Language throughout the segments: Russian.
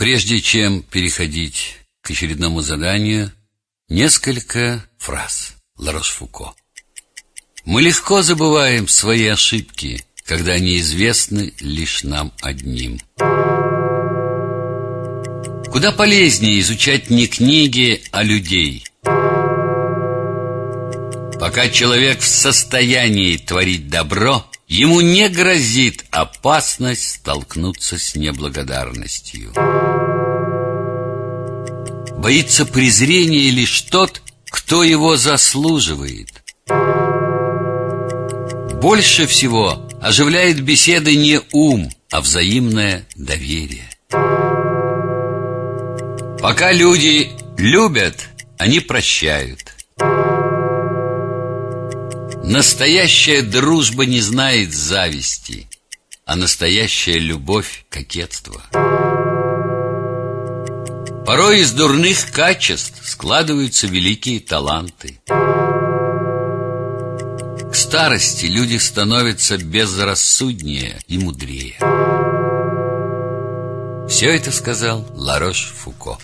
Прежде чем переходить к очередному заданию, несколько фраз Ларош-Фуко. Мы легко забываем свои ошибки, когда они известны лишь нам одним. Куда полезнее изучать не книги, а людей. Пока человек в состоянии творить добро, ему не грозит опасность столкнуться с неблагодарностью. Боится презрения лишь тот, кто его заслуживает. Больше всего оживляет беседы не ум, а взаимное доверие. Пока люди любят, они прощают. Настоящая дружба не знает зависти, а настоящая любовь — кокетство. Порой из дурных качеств складываются великие таланты. К старости люди становятся безрассуднее и мудрее. Все это сказал Ларош-Фуко.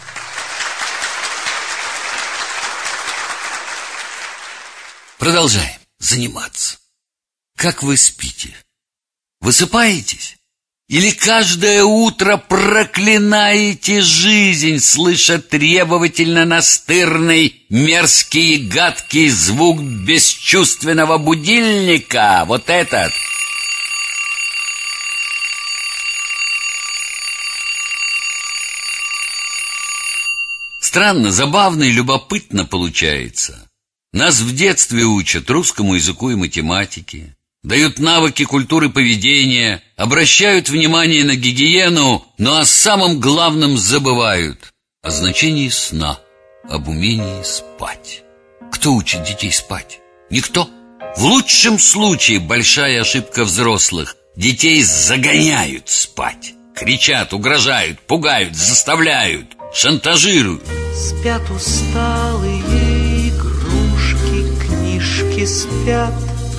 Продолжаем заниматься. Как вы спите? Высыпаетесь? Или каждое утро проклинаете жизнь, слыша требовательно настырный, мерзкий и гадкий звук бесчувственного будильника? Вот этот. Странно, забавно и любопытно получается. Нас в детстве учат русскому языку и математике, дают навыки культуры поведения, обращают внимание на гигиену, но о самом главном забывают — о значении сна, об умении спать. Кто учит детей спать? Никто. В лучшем случае большая ошибка взрослых. Детей загоняют спать. Кричат, угрожают, пугают, заставляют, шантажируют. Спят усталые игрушки, книжки спят,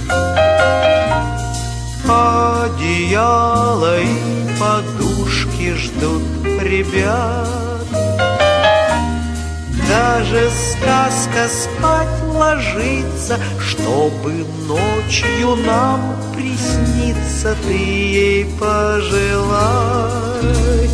одеяло и подушки ждут ребят. Даже сказка спать ложится, чтобы ночью нам присниться. Ты ей пожелай,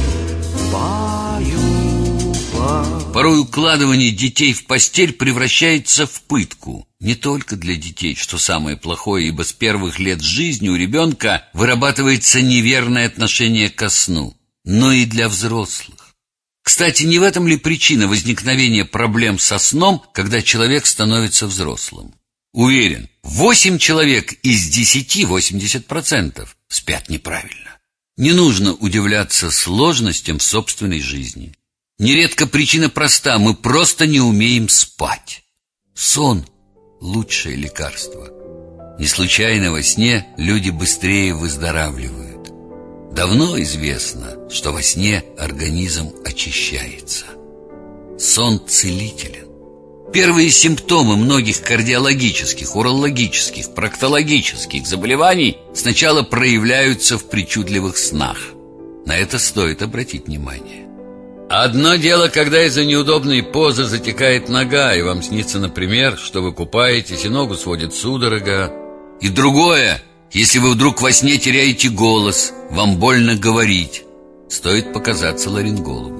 баю-бай. Порой укладывание детей в постель превращается в пытку. Не только для детей, что самое плохое, ибо с первых лет жизни у ребенка вырабатывается неверное отношение ко сну, но и для взрослых. Кстати, не в этом ли причина возникновения проблем со сном, когда человек становится взрослым? Уверен, 8 человек из 10, 80%, спят неправильно. Не нужно удивляться сложностям в собственной жизни. Нередко причина проста: мы просто не умеем спать. Сон — лучшее лекарство. Не случайно во сне люди быстрее выздоравливают. Давно известно, что во сне организм очищается. Сон целителен. Первые симптомы многих кардиологических, урологических, проктологических заболеваний сначала проявляются в причудливых снах. На это стоит обратить внимание. Одно дело, когда из-за неудобной позы затекает нога, и вам снится, например, что вы купаетесь, и ногу сводит судорога. И другое, если вы вдруг во сне теряете голос, вам больно говорить. Стоит показаться ларингологу.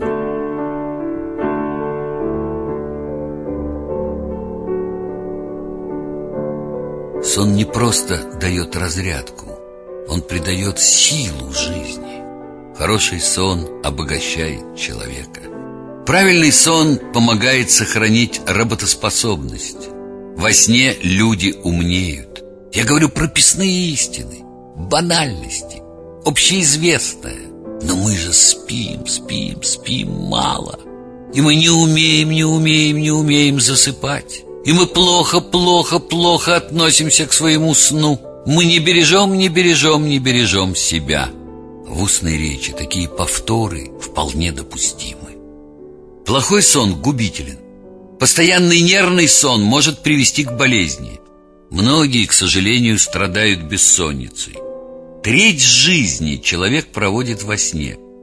Сон не просто дает разрядку, он придает силу жизни. Хороший сон обогащает человека. Правильный сон помогает сохранить работоспособность. Во сне люди умнеют. Я говорю прописные истины, банальности, общеизвестное. Но мы же спим мало. И мы не умеем засыпать. И мы плохо относимся к своему сну. Мы не бережем себя. В устной речи такие повторы вполне допустимы. Плохой сон губителен. Постоянный нервный сон может привести к болезни. Многие, к сожалению, страдают бессонницей. Треть жизни человек проводит во сне.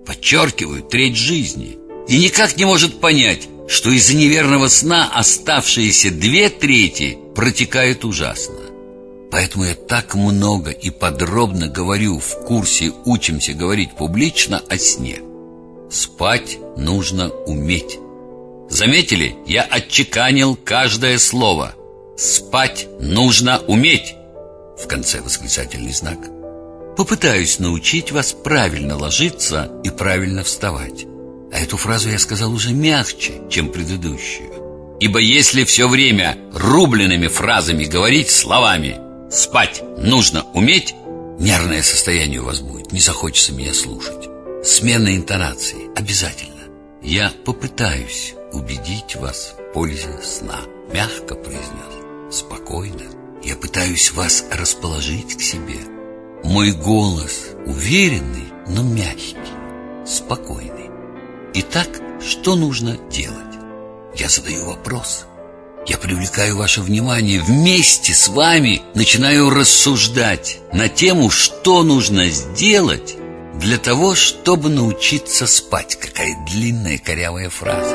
Подчеркиваю, треть жизни. И никак не может понять, что из-за неверного сна оставшиеся 2/3 протекают ужасно. Поэтому я так много и подробно говорю в курсе «Учимся говорить публично» о сне. Спать нужно уметь. Заметили? Я отчеканил каждое слово. Спать нужно уметь. В конце восклицательный знак. Попытаюсь научить вас правильно ложиться и правильно вставать. А эту фразу я сказал уже мягче, чем предыдущую. Ибо если все время рубленными фразами говорить словами «спать нужно уметь», нервное состояние у вас будет, не захочется меня слушать. Смена интонации обязательно. Я попытаюсь убедить вас в пользе сна. Мягко произнес, спокойно. Я пытаюсь вас расположить к себе. Мой голос уверенный, но мягкий, спокойный. Итак, что нужно делать? Я задаю вопрос. Я привлекаю ваше внимание, вместе с вами начинаю рассуждать на тему, что нужно сделать для того, чтобы научиться спать. Какая длинная корявая фраза.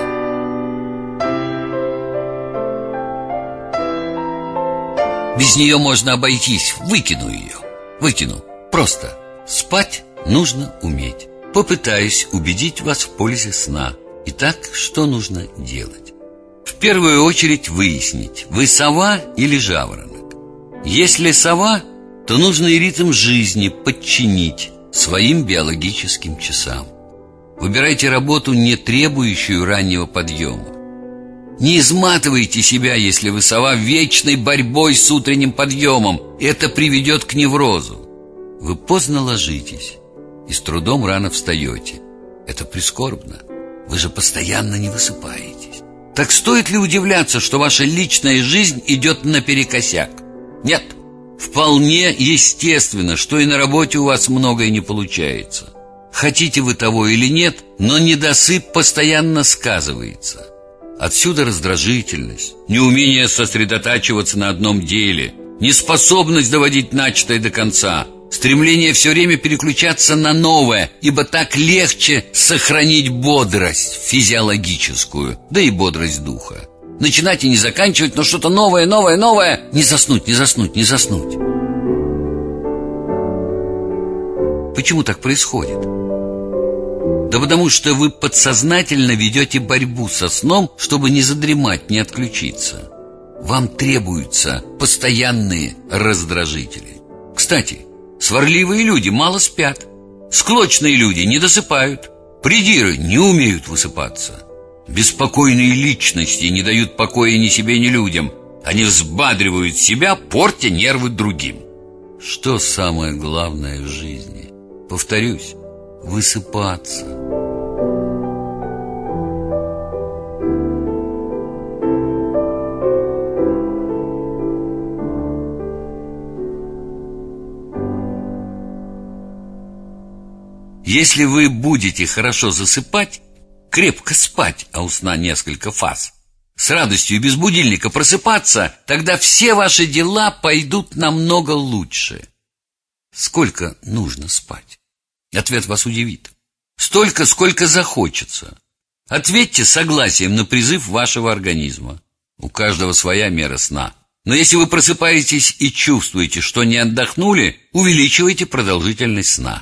Без нее можно обойтись. Выкину ее. Выкину. Просто. Спать нужно уметь. Попытаюсь убедить вас в пользе сна. Итак, что нужно делать? В первую очередь выяснить, вы сова или жаворонок. Если сова, то нужно и ритм жизни подчинить своим биологическим часам. Выбирайте работу, не требующую раннего подъема. Не изматывайте себя, если вы сова, вечной борьбой с утренним подъемом. Это приведет к неврозу. Вы поздно ложитесь и с трудом рано встаете. Это прискорбно. Вы же постоянно не высыпаетесь. Так стоит ли удивляться, что ваша личная жизнь идет наперекосяк? Нет. Вполне естественно, что и на работе у вас многое не получается. Хотите вы того или нет, но недосып постоянно сказывается. Отсюда раздражительность, неумение сосредотачиваться на одном деле, неспособность доводить начатое до конца, стремление все время переключаться на новое, ибо так легче сохранить бодрость физиологическую, да и бодрость духа. Начинать и не заканчивать, но что-то новое. Не заснуть. Почему так происходит? Да потому что вы подсознательно ведете борьбу со сном, чтобы не задремать, не отключиться. Вам требуются постоянные раздражители. Кстати, сварливые люди мало спят. Склочные люди не досыпают. Придиры не умеют высыпаться. Беспокойные личности не дают покоя ни себе, ни людям. Они взбадривают себя, портя нервы другим. Что самое главное в жизни? Повторюсь, высыпаться. Если вы будете хорошо засыпать, крепко спать, а у сна несколько фаз, с радостью и без будильника просыпаться, тогда все ваши дела пойдут намного лучше. Сколько нужно спать? Ответ вас удивит. Столько, сколько захочется. Ответьте согласием на призыв вашего организма. У каждого своя мера сна. Но если вы просыпаетесь и чувствуете, что не отдохнули, увеличивайте продолжительность сна.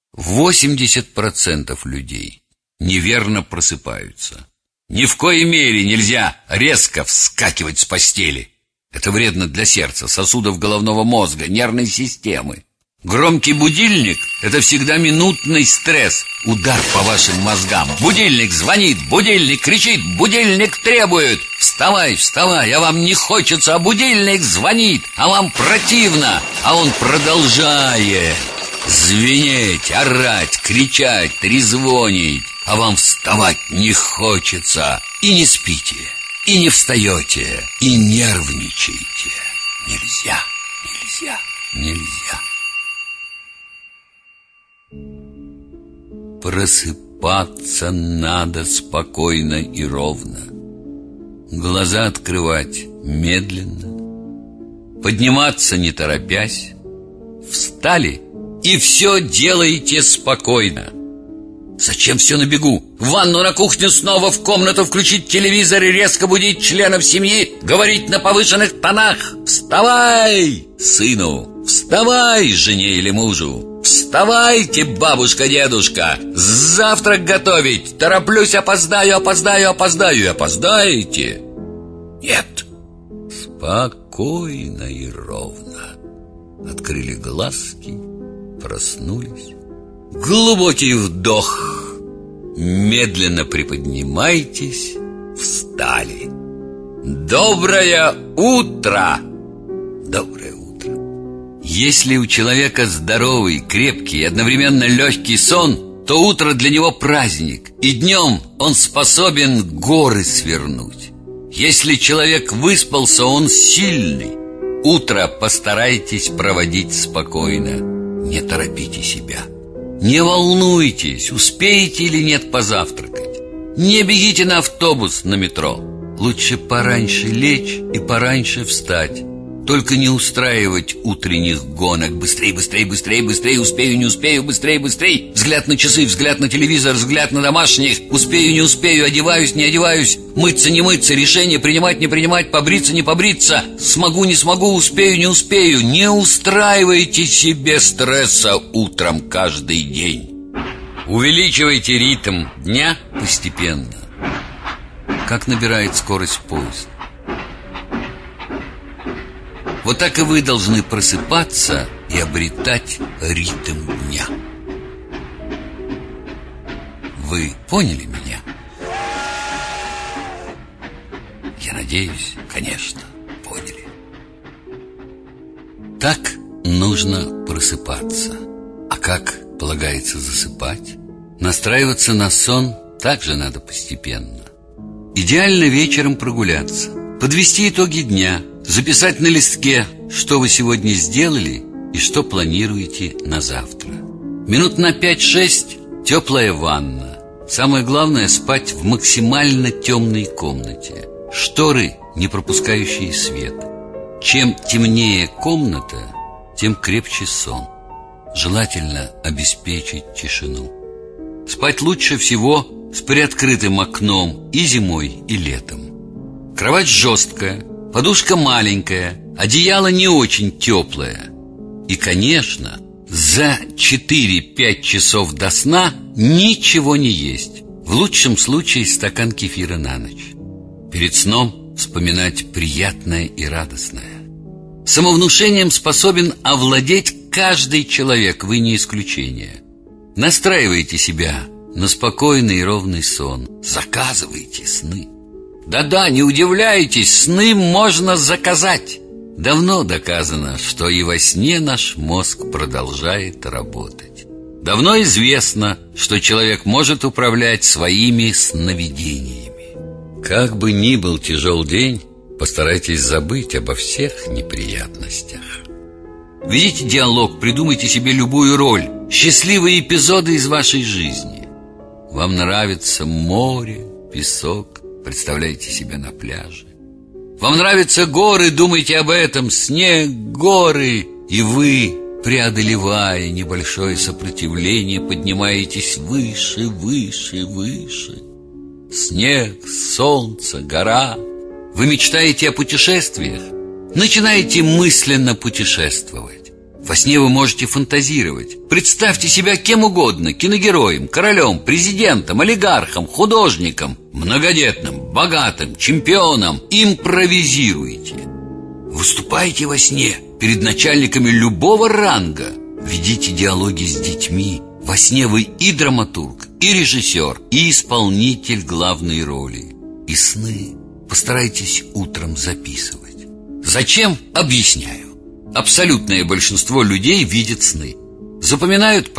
80% людей неверно просыпаются. Ни в коей мере нельзя резко вскакивать с постели. Это вредно для сердца, сосудов головного мозга, нервной системы. Громкий будильник – это всегда минутный стресс, удар по вашим мозгам. Будильник звонит, будильник кричит, будильник требует. Вставай, вставай, а вам не хочется, а будильник звонит, а вам противно, а он продолжает звенеть, орать, кричать, трезвонить, а вам вставать не хочется. И не спите, и не встаете, и нервничаете. Нельзя. Просыпаться надо спокойно и ровно. Глаза открывать медленно. Подниматься не торопясь. Встали и все делаете спокойно. Зачем все на бегу? В ванну, на кухню, снова в комнату, включить телевизор и резко будить членов семьи, говорить на повышенных тонах: «Вставай, сыну! Вставай, жене или мужу! Вставайте, бабушка, дедушка! Завтрак готовить! Тороплюсь, опоздаю, опоздаю, опоздаю!» И опоздаете. Нет. Спокойно и ровно. Открыли глазки, проснулись. Глубокий вдох. Медленно приподнимайтесь. Встали. Доброе утро! Доброе утро. Если у человека здоровый, крепкий и одновременно легкий сон, то утро для него праздник, и днем он способен горы свернуть. Если человек выспался, он сильный. Утро постарайтесь проводить спокойно. Не торопите себя. Не волнуйтесь, успеете или нет позавтракать. Не бегите на автобус, на метро. Лучше пораньше лечь и пораньше встать. Только не устраивать утренних гонок. Быстрей, быстрей, быстрей, быстрей. Успею, не успею, быстрей, быстрей. Взгляд на часы, взгляд на телевизор, взгляд на домашних. Успею, не успею, одеваюсь, не одеваюсь. Мыться, не мыться, решение принимать, не принимать, побриться, не побриться. Смогу, не смогу, успею, не успею. Не устраивайте себе стресса утром каждый день. Увеличивайте ритм дня постепенно. Как набирает скорость поезд. Вот так и вы должны просыпаться и обретать ритм дня. Вы поняли меня? Я надеюсь, конечно, поняли. Так нужно просыпаться. А как полагается засыпать? Настраиваться на сон также надо постепенно. Идеально вечером прогуляться, подвести итоги дня, записать на листке, что вы сегодня сделали и что планируете на завтра. Минут на 5-6 теплая ванна. Самое главное — спать в максимально темной комнате. Шторы, не пропускающие свет. Чем темнее комната, тем крепче сон. Желательно обеспечить тишину. Спать лучше всего с приоткрытым окном и зимой, и летом. Кровать жесткая, подушка маленькая, одеяло не очень теплое. И, конечно, за 4-5 часов до сна ничего не есть. В лучшем случае стакан кефира на ночь. Перед сном вспоминать приятное и радостное. Самовнушением способен овладеть каждый человек, вы не исключение. Настраивайте себя на спокойный и ровный сон. Заказывайте сны. Да-да, не удивляйтесь, сны можно заказать. Давно доказано, что и во сне наш мозг продолжает работать. Давно известно, что человек может управлять своими сновидениями. Как бы ни был тяжел день, постарайтесь забыть обо всех неприятностях. Ведите диалог, придумайте себе любую роль, счастливые эпизоды из вашей жизни. Вам нравится море, песок, представляйте себя на пляже. Вам нравятся горы, думайте об этом, снег, горы. И вы, преодолевая небольшое сопротивление, поднимаетесь выше, выше, выше. Снег, солнце, гора. Вы мечтаете о путешествиях? Начинайте мысленно путешествовать. Во сне вы можете фантазировать. Представьте себя кем угодно: киногероем, королем, президентом, олигархом, художником, многодетным, богатым, чемпионом. Импровизируйте. Выступайте во сне перед начальниками любого ранга. Ведите диалоги с детьми. Во сне вы и драматург, и режиссер, и исполнитель главной роли. И сны постарайтесь утром записывать. Зачем? Объясняю. Абсолютное большинство людей видят сны. Запоминают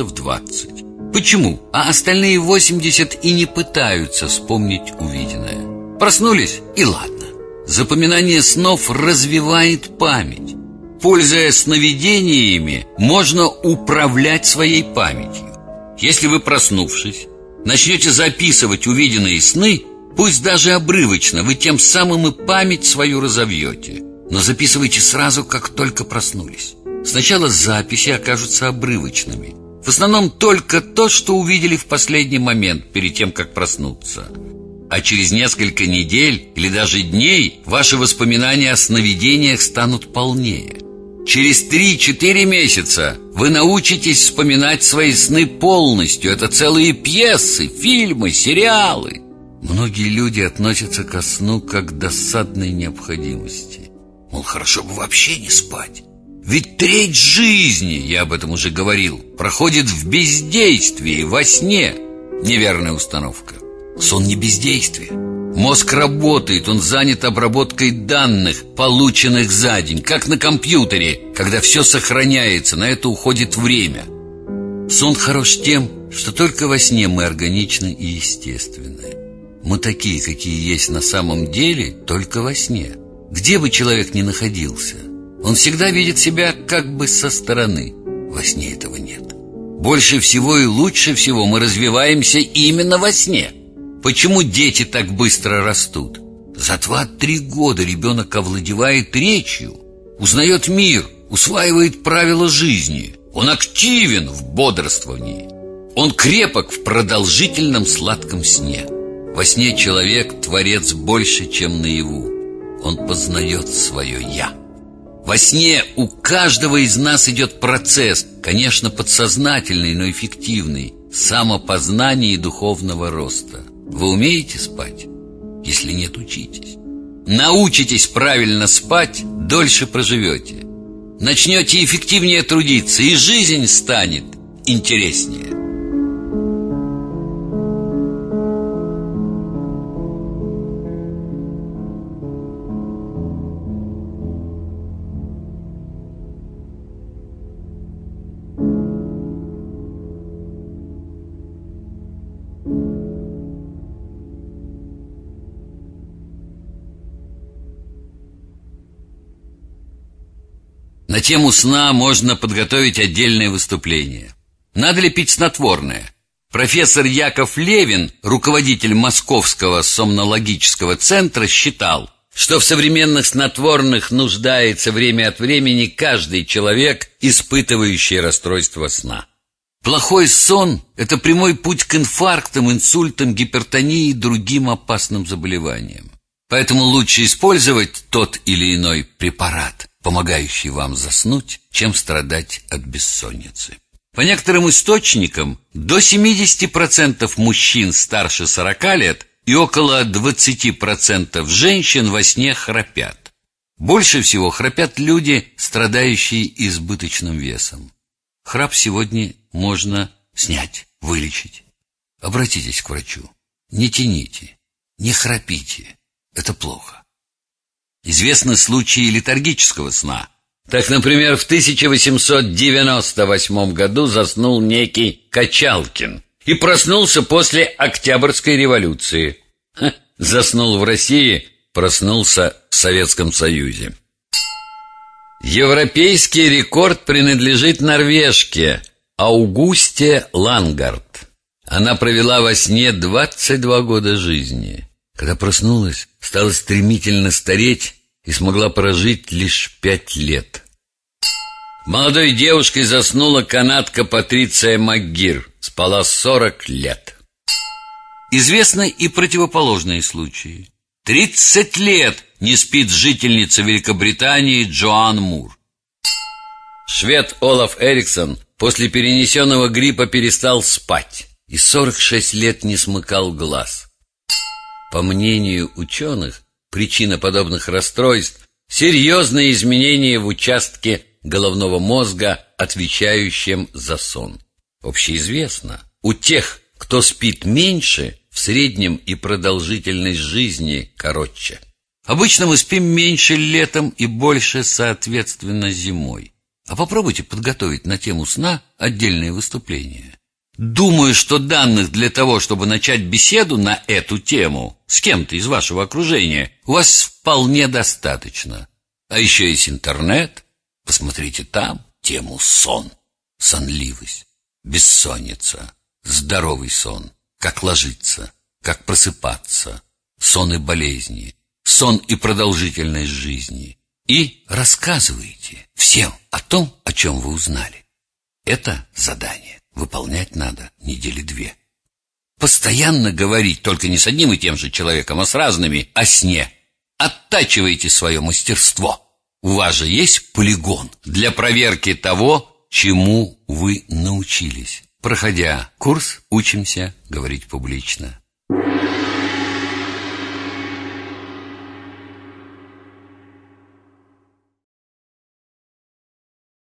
20%. Почему? А остальные 80% и не пытаются вспомнить увиденное. Проснулись и ладно. Запоминание снов развивает память. Пользуясь сновидениями, можно управлять своей памятью. Если вы, проснувшись, начнете записывать увиденные сны, пусть даже обрывочно, вы тем самым и память свою разовьете. Но записывайте сразу, как только проснулись. Сначала записи окажутся обрывочными. В основном только то, что увидели в последний момент, перед тем, как проснуться. А через несколько недель или даже дней ваши воспоминания о сновидениях станут полнее. Через 3-4 месяца вы научитесь вспоминать свои сны полностью. Это целые пьесы, фильмы, сериалы. Многие люди относятся ко сну как к досадной необходимости. Мол, хорошо бы вообще не спать. Ведь треть жизни, я об этом уже говорил, проходит в бездействии, во сне. Неверная установка. Сон не бездействие. Мозг работает, он занят обработкой данных, полученных за день, как на компьютере, когда все сохраняется, на это уходит время. Сон хорош тем, что только во сне мы органичны и естественны. Мы такие, какие есть на самом деле, только во сне. Где бы человек ни находился, он всегда видит себя как бы со стороны. Во сне этого нет. Больше всего и лучше всего мы развиваемся именно во сне. Почему дети так быстро растут? За 2-3 года ребенок овладевает речью, узнает мир, усваивает правила жизни. Он активен в бодрствовании. Он крепок в продолжительном сладком сне. Во сне человек творец больше, чем наяву. Он познает свое «я». Во сне у каждого из нас идет процесс, конечно, подсознательный, но эффективный, самопознания и духовного роста. Вы умеете спать? Если нет, учитесь. Научитесь правильно спать, дольше проживете. Начнете эффективнее трудиться, и жизнь станет интереснее. На тему сна можно подготовить отдельное выступление. Надо ли пить снотворное? Профессор Яков Левин, руководитель Московского сомнологического центра, считал, что в современных снотворных нуждается время от времени каждый человек, испытывающий расстройство сна. Плохой сон – это прямой путь к инфарктам, инсультам, гипертонии и другим опасным заболеваниям. Поэтому лучше использовать тот или иной препарат, помогающий вам заснуть, чем страдать от бессонницы. По некоторым источникам, до 70% мужчин старше 40 лет и около 20% женщин во сне храпят. Больше всего храпят люди, страдающие избыточным весом. Храп сегодня можно снять, вылечить. Обратитесь к врачу. Не тяните, не храпите. Это плохо. Известны случаи летаргического сна. Так, например, в 1898 году заснул некий Качалкин и проснулся после Октябрьской революции. Заснул в России, проснулся в Советском Союзе. Европейский рекорд принадлежит норвежке Аугусте Лангард. Она провела во сне 22 года жизни. Когда проснулась, стала стремительно стареть и смогла прожить лишь 5 лет. Молодой девушкой заснула канадка Патриция МакГир, спала 40 лет. Известны и противоположные случаи. 30 лет не спит жительница Великобритании Джоан Мур. Швед Олаф Эриксон после перенесенного гриппа перестал спать и 46 лет не смыкал глаз. По мнению ученых, причина подобных расстройств – серьезные изменения в участке головного мозга, отвечающем за сон. Общеизвестно, у тех, кто спит меньше, в среднем и продолжительность жизни короче. Обычно мы спим меньше летом и больше, соответственно, зимой. А попробуйте подготовить на тему сна отдельное выступление. Думаю, что данных для того, чтобы начать беседу на эту тему с кем-то из вашего окружения, у вас вполне достаточно. А еще есть интернет. Посмотрите там тему сон, сонливость, бессонница, здоровый сон, как ложиться, как просыпаться, сон и болезни, сон и продолжительность жизни. И рассказывайте всем о том, о чем вы узнали. Это задание. выполнять надо недели 2. Постоянно говорить, только не с одним и тем же человеком, а с разными, о сне. Оттачивайте свое мастерство. У вас же есть полигон для проверки того, чему вы научились. Проходя курс, учимся говорить публично.